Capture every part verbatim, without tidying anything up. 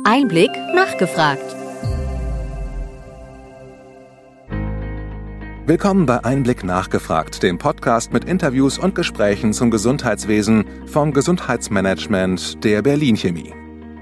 Einblick nachgefragt. Willkommen bei Einblick nachgefragt, dem Podcast mit Interviews und Gesprächen zum Gesundheitswesen vom Gesundheitsmanagement der Berlin Chemie.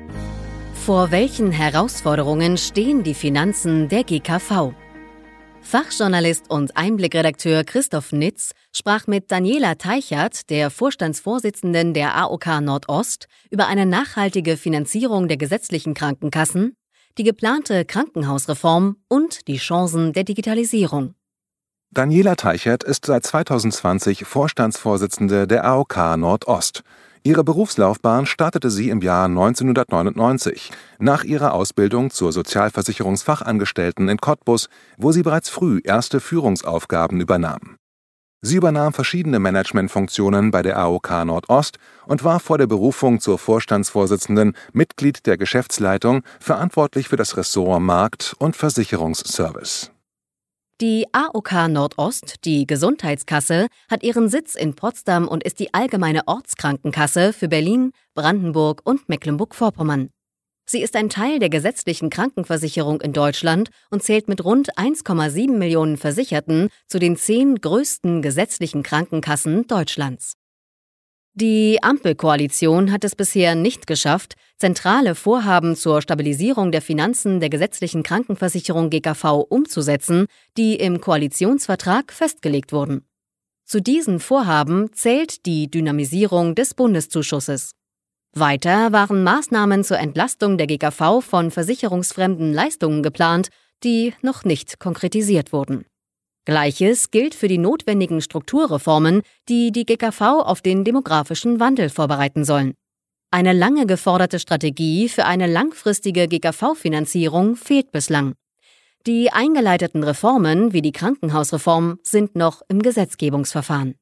Vor welchen Herausforderungen stehen die Finanzen der G K V? Fachjournalist und Einblickredakteur Christoph Nitz sprach mit Daniela Teichert, der Vorstandsvorsitzenden der A O K Nordost, über eine nachhaltige Finanzierung der gesetzlichen Krankenkassen, die geplante Krankenhausreform und die Chancen der Digitalisierung. Daniela Teichert ist seit zweitausendzwanzig Vorstandsvorsitzende der A O K Nordost. Ihre Berufslaufbahn startete sie im Jahr neunzehnhundertneunundneunzig, nach ihrer Ausbildung zur Sozialversicherungsfachangestellten in Cottbus, wo sie bereits früh erste Führungsaufgaben übernahm. Sie übernahm verschiedene Managementfunktionen bei der A O K Nordost und war vor der Berufung zur Vorstandsvorsitzenden Mitglied der Geschäftsleitung, verantwortlich für das Ressort Markt- und Versicherungsservice. Die A O K Nordost, die Gesundheitskasse, hat ihren Sitz in Potsdam und ist die allgemeine Ortskrankenkasse für Berlin, Brandenburg und Mecklenburg-Vorpommern. Sie ist ein Teil der gesetzlichen Krankenversicherung in Deutschland und zählt mit rund eins Komma sieben Millionen Versicherten zu den zehn größten gesetzlichen Krankenkassen Deutschlands. Die Ampelkoalition hat es bisher nicht geschafft, zentrale Vorhaben zur Stabilisierung der Finanzen der gesetzlichen Krankenversicherung G K V umzusetzen, die im Koalitionsvertrag festgelegt wurden. Zu diesen Vorhaben zählt die Dynamisierung des Bundeszuschusses. Weiter waren Maßnahmen zur Entlastung der G K V von versicherungsfremden Leistungen geplant, die noch nicht konkretisiert wurden. Gleiches gilt für die notwendigen Strukturreformen, die die G K V auf den demografischen Wandel vorbereiten sollen. Eine lange geforderte Strategie für eine langfristige G K V-Finanzierung fehlt bislang. Die eingeleiteten Reformen wie die Krankenhausreform sind noch im Gesetzgebungsverfahren.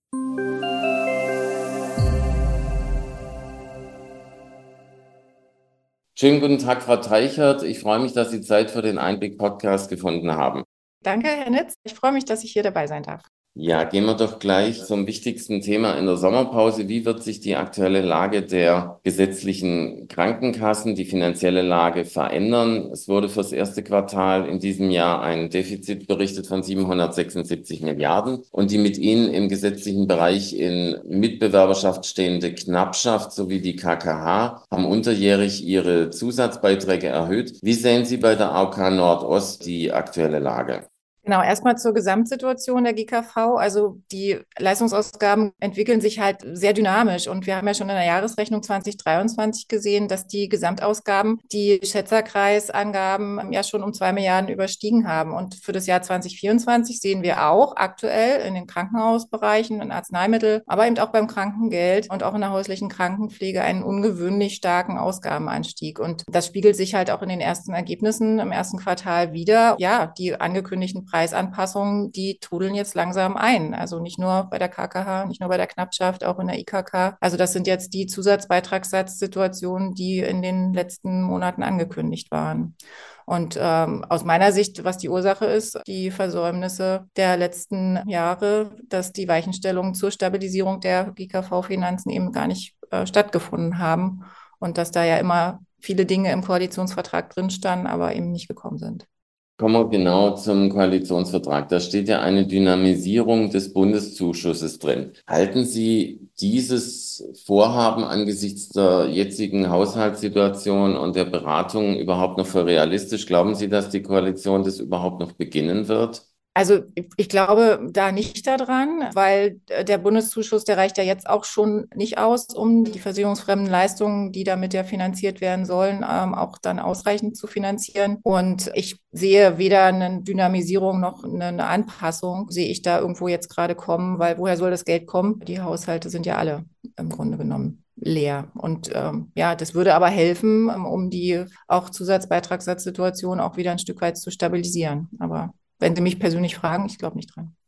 Schönen guten Tag, Frau Teichert. Ich freue mich, dass Sie Zeit für den Einblick-Podcast gefunden haben. Danke, Herr Nitz. Ich freue mich, dass ich hier dabei sein darf. Ja, gehen wir doch gleich zum wichtigsten Thema in der Sommerpause. Wie wird sich die aktuelle Lage der gesetzlichen Krankenkassen, die finanzielle Lage verändern? Es wurde fürs erste Quartal in diesem Jahr ein Defizit berichtet von siebenhundertsechsundsiebzig Milliarden und die mit ihnen im gesetzlichen Bereich in Mitbewerberschaft stehende Knappschaft sowie die K K H haben unterjährig ihre Zusatzbeiträge erhöht. Wie sehen Sie bei der A O K Nordost die aktuelle Lage? Genau, erstmal zur Gesamtsituation der G K V. Also die Leistungsausgaben entwickeln sich halt sehr dynamisch und wir haben ja schon in der Jahresrechnung zwanzig dreiundzwanzig gesehen, dass die Gesamtausgaben die Schätzerkreisangaben ja schon um zwei Milliarden überstiegen haben. Und für das Jahr zwanzig vierundzwanzig sehen wir auch aktuell in den Krankenhausbereichen, in Arzneimittel, aber eben auch beim Krankengeld und auch in der häuslichen Krankenpflege einen ungewöhnlich starken Ausgabenanstieg. Und das spiegelt sich halt auch in den ersten Ergebnissen im ersten Quartal wieder. Ja, die angekündigten Preisanpassungen, die trudeln jetzt langsam ein. Also nicht nur bei der K K H, nicht nur bei der Knappschaft, auch in der I K K. Also das sind jetzt die Zusatzbeitragssatzsituationen, die in den letzten Monaten angekündigt waren. Und ähm, aus meiner Sicht, was die Ursache ist, die Versäumnisse der letzten Jahre, dass die Weichenstellungen zur Stabilisierung der G K V-Finanzen eben gar nicht äh, stattgefunden haben und dass da ja immer viele Dinge im Koalitionsvertrag drin standen, aber eben nicht gekommen sind. Kommen wir genau zum Koalitionsvertrag. Da steht ja eine Dynamisierung des Bundeszuschusses drin. Halten Sie dieses Vorhaben angesichts der jetzigen Haushaltssituation und der Beratungen überhaupt noch für realistisch? Glauben Sie, dass die Koalition das überhaupt noch beginnen wird? Also ich glaube da nicht daran, weil der Bundeszuschuss, der reicht ja jetzt auch schon nicht aus, um die versicherungsfremden Leistungen, die damit ja finanziert werden sollen, ähm, auch dann ausreichend zu finanzieren. Und ich sehe weder eine Dynamisierung noch eine Anpassung, sehe ich da irgendwo jetzt gerade kommen, weil woher soll das Geld kommen? Die Haushalte sind ja alle im Grunde genommen leer. Und ähm, ja, das würde aber helfen, um die auch Zusatzbeitragssatzsituation auch wieder ein Stück weit zu stabilisieren. Aber wenn Sie mich persönlich fragen, ich glaube nicht dran.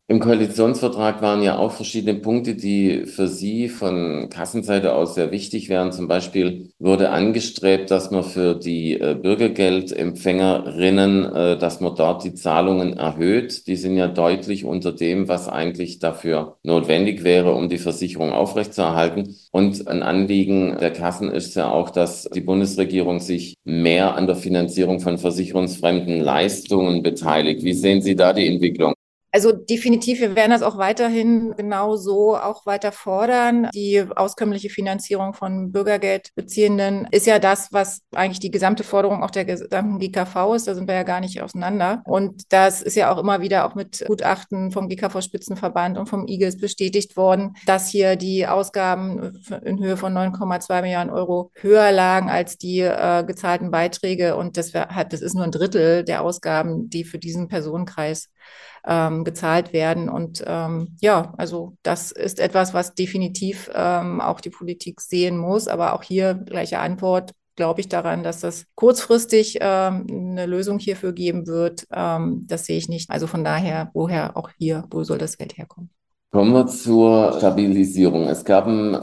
Im Koalitionsvertrag waren ja auch verschiedene Punkte, die für Sie von Kassenseite aus sehr wichtig wären. Zum Beispiel wurde angestrebt, dass man für die äh, Bürgergeldempfängerinnen, äh, dass man dort die Zahlungen erhöht. Die sind ja deutlich unter dem, was eigentlich dafür notwendig wäre, um die Versicherung aufrechtzuerhalten. Und ein Anliegen der Kassen ist ja auch, dass die Bundesregierung sich mehr an der Finanzierung von versicherungsfremden Leistungen beteiligt. Wie sehen Sie da die Entwicklung? Also definitiv, wir werden das auch weiterhin genau so auch weiter fordern. Die auskömmliche Finanzierung von Bürgergeldbeziehenden ist ja das, was eigentlich die gesamte Forderung auch der gesamten G K V ist. Da sind wir ja gar nicht auseinander. Und das ist ja auch immer wieder auch mit Gutachten vom G K V-Spitzenverband und vom I G E S bestätigt worden, dass hier die Ausgaben in Höhe von neun Komma zwei Milliarden Euro höher lagen als die äh, gezahlten Beiträge. Und das, wär, das ist nur ein Drittel der Ausgaben, die für diesen Personenkreis Ähm, gezahlt werden. Und ähm, ja, also das ist etwas, was definitiv ähm, auch die Politik sehen muss. Aber auch hier gleiche Antwort, glaube ich daran, dass das kurzfristig ähm, eine Lösung hierfür geben wird. Ähm, das sehe ich nicht. Also von daher, woher auch hier, wo soll das Geld herkommen? Kommen wir zur Stabilisierung. Es gab ein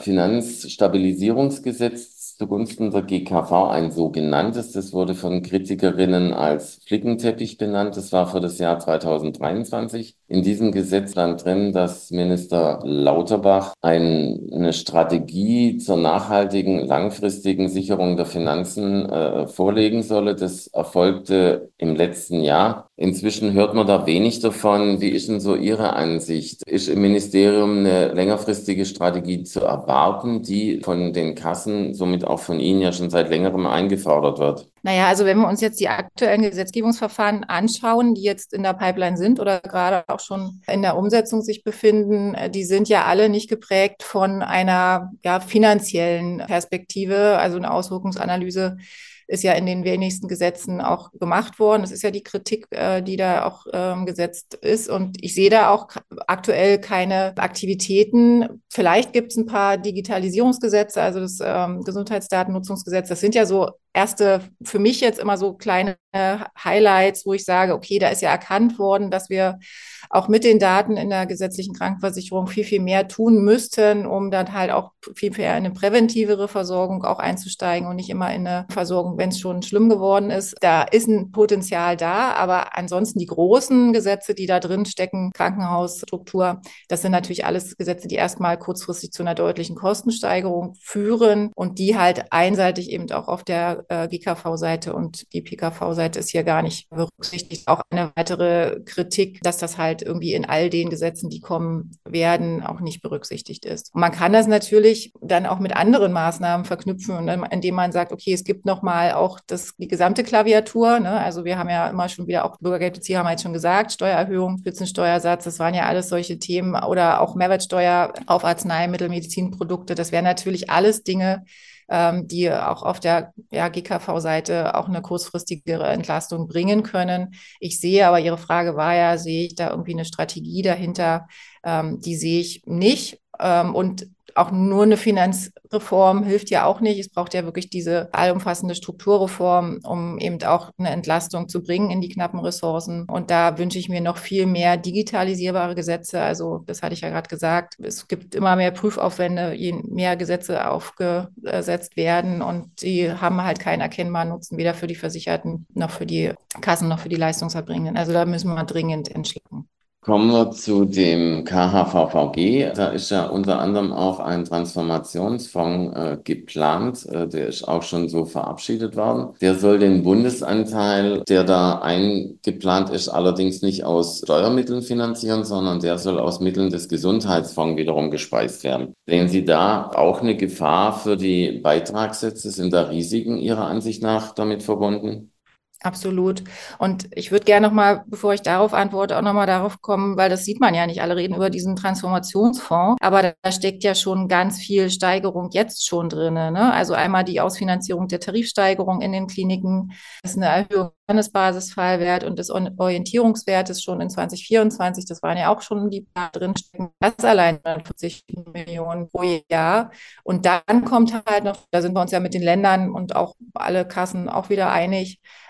Finanzstabilisierungsgesetz zugunsten der G K V, ein sogenanntes. Das wurde von Kritikerinnen als Flickenteppich benannt. Das war für das Jahr zweitausenddreiundzwanzig. In diesem Gesetz stand drin, dass Minister Lauterbach ein, eine Strategie zur nachhaltigen, langfristigen Sicherung der Finanzen äh, vorlegen solle. Das erfolgte im letzten Jahr. Inzwischen hört man da wenig davon. Wie ist denn so Ihre Ansicht? Ist im Ministerium eine längerfristige Strategie zu erwarten, die von den Kassen, somit auch von Ihnen ja schon seit längerem eingefordert wird? Naja, also wenn wir uns jetzt die aktuellen Gesetzgebungsverfahren anschauen, die jetzt in der Pipeline sind oder gerade auch schon in der Umsetzung sich befinden, die sind ja alle nicht geprägt von einer ja, finanziellen Perspektive, also eine Auswirkungsanalyse ist ja in den wenigsten Gesetzen auch gemacht worden. Das ist ja die Kritik, äh, die da auch ähm, gesetzt ist. Und ich sehe da auch aktuell keine Aktivitäten. Vielleicht gibt es ein paar Digitalisierungsgesetze, also das ähm, Gesundheitsdatennutzungsgesetz. Das sind ja so erste, für mich jetzt immer so kleine Highlights, wo ich sage, okay, da ist ja erkannt worden, dass wir auch mit den Daten in der gesetzlichen Krankenversicherung viel, viel mehr tun müssten, um dann halt auch viel mehr in eine präventivere Versorgung auch einzusteigen und nicht immer in eine Versorgung, wenn es schon schlimm geworden ist. Da ist ein Potenzial da, aber ansonsten die großen Gesetze, die da drin stecken, Krankenhausstruktur, das sind natürlich alles Gesetze, die erstmal kurzfristig zu einer deutlichen Kostensteigerung führen und die halt einseitig eben auch auf der äh, G K V-Seite und die P K V-Seite ist hier gar nicht berücksichtigt. Auch eine weitere Kritik, dass das halt irgendwie in all den Gesetzen, die kommen werden, auch nicht berücksichtigt ist. Und man kann das natürlich dann auch mit anderen Maßnahmen verknüpfen, und indem man sagt, okay, es gibt nochmal auch das, die gesamte Klaviatur. Ne? Also wir haben ja immer schon wieder, auch Bürgergeldbezieher haben wir jetzt schon gesagt, Steuererhöhung, Spitzensteuersatz, das waren ja alles solche Themen oder auch Mehrwertsteuer auf Arzneimittel, Medizinprodukte. Das wären natürlich alles Dinge, die auch auf der ja, G K V-Seite auch eine kurzfristigere Entlastung bringen können. Ich sehe aber, Ihre Frage war ja, sehe ich da irgendwie eine Strategie dahinter? Ähm, die sehe ich nicht. Ähm, und auch nur eine Finanzreform hilft ja auch nicht. Es braucht ja wirklich diese allumfassende Strukturreform, um eben auch eine Entlastung zu bringen in die knappen Ressourcen. Und da wünsche ich mir noch viel mehr digitalisierbare Gesetze. Also das hatte ich ja gerade gesagt. Es gibt immer mehr Prüfaufwände, je mehr Gesetze aufgesetzt werden. Und die haben halt keinen erkennbaren Nutzen, weder für die Versicherten noch für die Kassen noch für die Leistungserbringenden. Also da müssen wir dringend entschlacken. Kommen wir zu dem K H V V G. Da ist ja unter anderem auch ein Transformationsfonds äh, geplant. Äh, der ist auch schon so verabschiedet worden. Der soll den Bundesanteil, der da eingeplant ist, allerdings nicht aus Steuermitteln finanzieren, sondern der soll aus Mitteln des Gesundheitsfonds wiederum gespeist werden. Sehen Sie da auch eine Gefahr für die Beitragssätze? Sind da Risiken Ihrer Ansicht nach damit verbunden? Absolut. Und ich würde gerne noch mal, bevor ich darauf antworte, auch noch mal darauf kommen, weil das sieht man ja nicht. Alle reden über diesen Transformationsfonds, aber da steckt ja schon ganz viel Steigerung jetzt schon drin. Ne? Also einmal die Ausfinanzierung der Tarifsteigerung in den Kliniken, das ist eine Erhöhung des Basisfallwerts und des Orientierungswertes schon in zwanzig vierundzwanzig. Das waren ja auch schon die da drin stecken. Das allein vierzig Millionen pro Jahr. Und dann kommt halt noch, da sind wir uns ja mit den Ländern und auch alle Kassen auch wieder einig,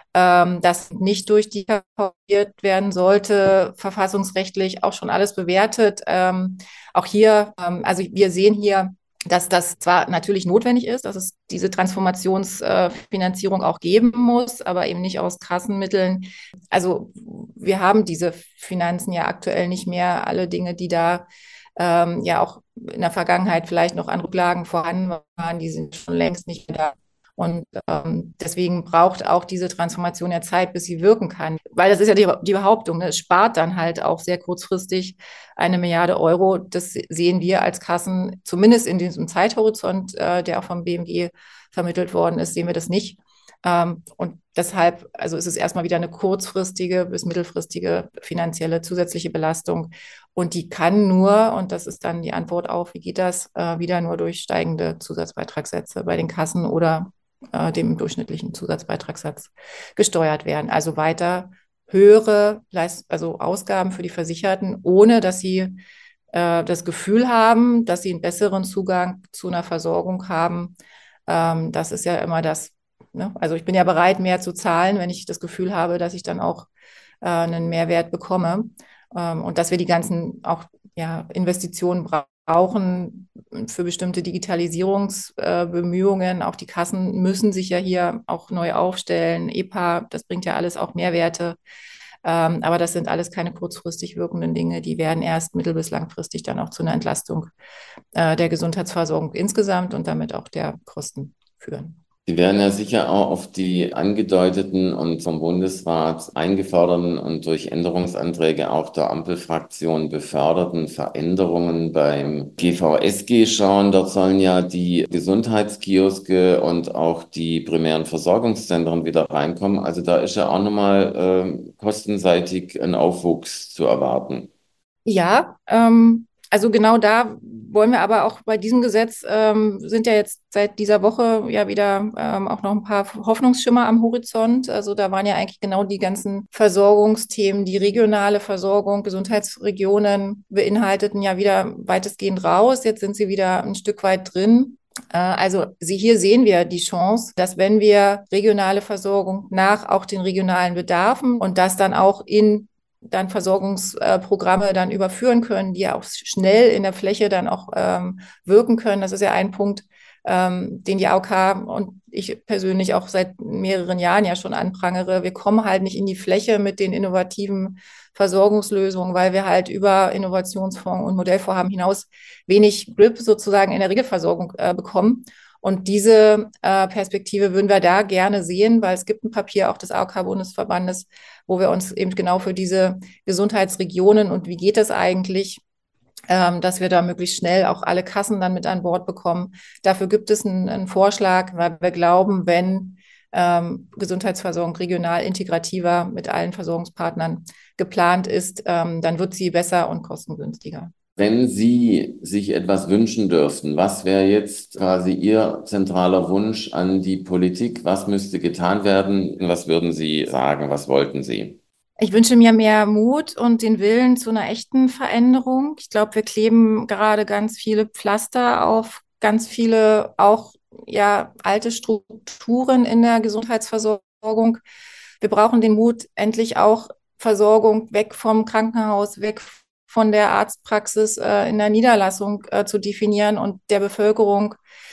ähm, das nicht durch die G K V werden sollte, verfassungsrechtlich auch schon alles bewertet. Ähm, auch hier, ähm, also wir sehen hier, dass das zwar natürlich notwendig ist, dass es diese Transformationsfinanzierung äh, auch geben muss, aber eben nicht aus Kassenmitteln. Also wir haben diese Finanzen ja aktuell nicht mehr. Alle Dinge, die da ähm, ja auch in der Vergangenheit vielleicht noch an Rücklagen vorhanden waren, die sind schon längst nicht mehr da. Und ähm, deswegen braucht auch diese Transformation ja Zeit, bis sie wirken kann. Weil das ist ja die, die Behauptung, ne? Es spart dann halt auch sehr kurzfristig eine Milliarde Euro. Das sehen wir als Kassen, zumindest in diesem Zeithorizont, äh, der auch vom B M G vermittelt worden ist, sehen wir das nicht. Ähm, und deshalb, also ist es erstmal wieder eine kurzfristige bis mittelfristige finanzielle zusätzliche Belastung. Und die kann nur, und das ist dann die Antwort auf, wie geht das, äh, wieder nur durch steigende Zusatzbeitragssätze bei den Kassen oder äh, dem durchschnittlichen Zusatzbeitragssatz gesteuert werden. Also weiter höhere Leist also Ausgaben für die Versicherten, ohne dass sie äh, das Gefühl haben, dass sie einen besseren Zugang zu einer Versorgung haben. Ähm, das ist ja immer das. Ne? Also ich bin ja bereit, mehr zu zahlen, wenn ich das Gefühl habe, dass ich dann auch äh, einen Mehrwert bekomme. Ähm, und dass wir die ganzen auch ja, Investitionen brauchen für bestimmte Digitalisierungsbemühungen. Äh, auch die Kassen müssen sich ja hier auch neu aufstellen. E P A, das bringt ja alles auch Mehrwerte. Ähm, aber das sind alles keine kurzfristig wirkenden Dinge. Die werden erst mittel- bis langfristig dann auch zu einer Entlastung äh, der Gesundheitsversorgung insgesamt und damit auch der Kosten führen. Sie werden ja sicher auch auf die angedeuteten und vom Bundesrat eingeforderten und durch Änderungsanträge auch der Ampelfraktion beförderten Veränderungen beim G V S G schauen. Dort sollen ja die Gesundheitskioske und auch die primären Versorgungszentren wieder reinkommen. Also da ist ja auch nochmal äh, kostenseitig ein Aufwuchs zu erwarten. Ja, ähm, also genau da wollen wir aber auch bei diesem Gesetz, ähm, sind ja jetzt seit dieser Woche ja wieder ähm, auch noch ein paar Hoffnungsschimmer am Horizont. Also da waren ja eigentlich genau die ganzen Versorgungsthemen, die regionale Versorgung, Gesundheitsregionen beinhalteten ja wieder weitestgehend raus. Jetzt sind sie wieder ein Stück weit drin. Äh, Also sie, hier sehen wir die Chance, dass wenn wir regionale Versorgung nach auch den regionalen Bedarfen und das dann auch in dann Versorgungsprogramme dann überführen können, die ja auch schnell in der Fläche dann auch ähm, wirken können. Das ist ja ein Punkt, ähm, den die A O K und ich persönlich auch seit mehreren Jahren ja schon anprangere. Wir kommen halt nicht in die Fläche mit den innovativen Versorgungslösungen, weil wir halt über Innovationsfonds und Modellvorhaben hinaus wenig Grip sozusagen in der Regelversorgung äh, bekommen. Und diese äh, Perspektive würden wir da gerne sehen, weil es gibt ein Papier auch des A O K-Bundesverbandes, wo wir uns eben genau für diese Gesundheitsregionen und wie geht das eigentlich, ähm, dass wir da möglichst schnell auch alle Kassen dann mit an Bord bekommen. Dafür gibt es einen, einen Vorschlag, weil wir glauben, wenn ähm, Gesundheitsversorgung regional integrativer mit allen Versorgungspartnern geplant ist, ähm, dann wird sie besser und kostengünstiger. Wenn Sie sich etwas wünschen dürften, was wäre jetzt quasi Ihr zentraler Wunsch an die Politik? Was müsste getan werden? Was würden Sie sagen? Was wollten Sie? Ich wünsche mir mehr Mut und den Willen zu einer echten Veränderung. Ich glaube, wir kleben gerade ganz viele Pflaster auf ganz viele auch ja alte Strukturen in der Gesundheitsversorgung. Wir brauchen den Mut, endlich auch Versorgung weg vom Krankenhaus, weg von der Arztpraxis äh, in der Niederlassung äh, zu definieren und der Bevölkerung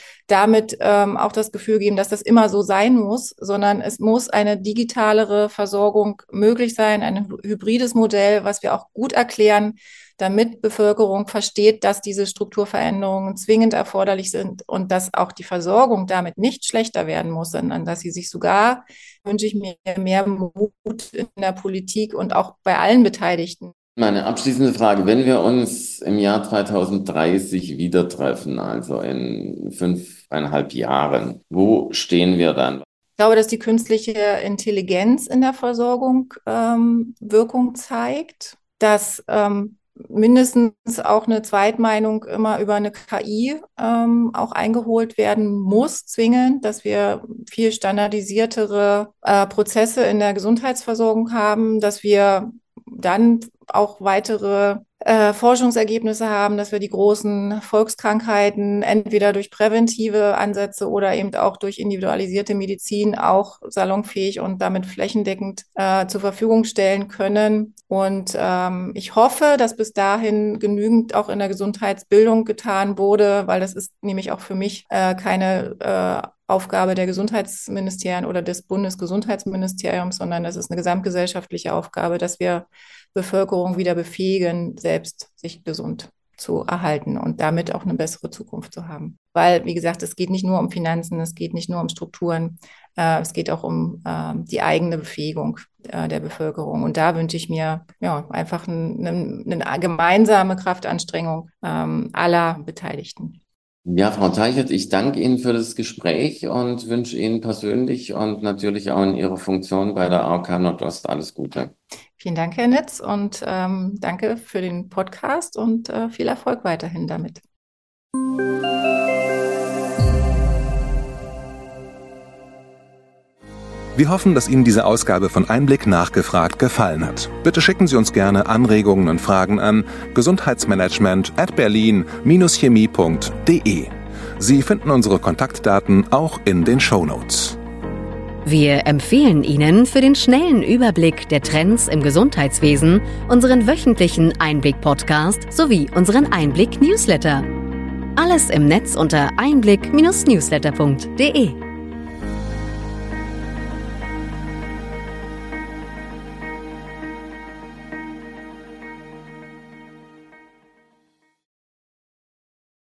damit ähm, auch das Gefühl geben, dass das immer so sein muss, sondern es muss eine digitalere Versorgung möglich sein, ein hybrides Modell, was wir auch gut erklären, damit Bevölkerung versteht, dass diese Strukturveränderungen zwingend erforderlich sind und dass auch die Versorgung damit nicht schlechter werden muss, sondern dass sie sich sogar, wünsche ich mir, mehr Mut in der Politik und auch bei allen Beteiligten. Meine abschließende Frage, wenn wir uns im Jahr zweitausenddreißig wieder treffen, also in fünfeinhalb Jahren, wo stehen wir dann? Ich glaube, dass die künstliche Intelligenz in der Versorgung ähm, Wirkung zeigt, dass ähm, mindestens auch eine Zweitmeinung immer über eine K I ähm, auch eingeholt werden muss, zwingend, dass wir viel standardisiertere äh, Prozesse in der Gesundheitsversorgung haben, dass wir dann auch weitere äh, Forschungsergebnisse haben, dass wir die großen Volkskrankheiten entweder durch präventive Ansätze oder eben auch durch individualisierte Medizin auch salonfähig und damit flächendeckend äh, zur Verfügung stellen können. Und ähm, ich hoffe, dass bis dahin genügend auch in der Gesundheitsbildung getan wurde, weil das ist nämlich auch für mich äh, keine äh, Aufgabe der Gesundheitsministerien oder des Bundesgesundheitsministeriums, sondern das ist eine gesamtgesellschaftliche Aufgabe, dass wir Bevölkerung wieder befähigen, selbst sich gesund zu erhalten und damit auch eine bessere Zukunft zu haben. Weil, wie gesagt, es geht nicht nur um Finanzen, es geht nicht nur um Strukturen, äh, es geht auch um äh, die eigene Befähigung äh, der Bevölkerung. Und da wünsche ich mir ja, einfach ein, eine, eine gemeinsame Kraftanstrengung ähm, aller Beteiligten. Ja, Frau Teichert, ich danke Ihnen für das Gespräch und wünsche Ihnen persönlich und natürlich auch in Ihrer Funktion bei der A O K Nordost alles Gute. Vielen Dank, Herr Nitz, und ähm, danke für den Podcast und äh, viel Erfolg weiterhin damit. Wir hoffen, dass Ihnen diese Ausgabe von Einblick nachgefragt gefallen hat. Bitte schicken Sie uns gerne Anregungen und Fragen an gesundheitsmanagement at berlin dash chemie punkt de. Sie finden unsere Kontaktdaten auch in den Shownotes. Wir empfehlen Ihnen für den schnellen Überblick der Trends im Gesundheitswesen unseren wöchentlichen Einblick-Podcast sowie unseren Einblick-Newsletter. Alles im Netz unter einblick Bindestrich newsletter punkt de.